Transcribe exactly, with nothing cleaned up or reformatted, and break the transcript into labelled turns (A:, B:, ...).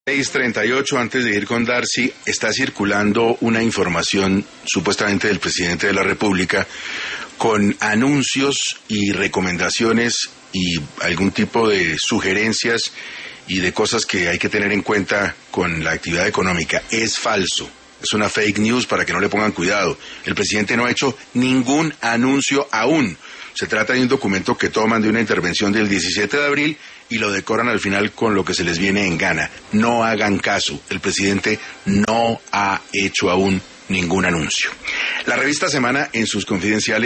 A: seis treinta y ocho, antes de ir con Darcy, está circulando una información supuestamente del presidente de la República con anuncios y recomendaciones y algún tipo de sugerencias y de cosas que hay que tener en cuenta con la actividad económica. Es falso, es una fake news para que no le pongan cuidado. El presidente no ha hecho ningún anuncio aún. Se trata de un documento que toman de una intervención del diecisiete de abril y lo decoran al final con lo que se les viene en gana. No hagan caso, el presidente no ha hecho aún ningún anuncio. La revista Semana, en sus confidenciales,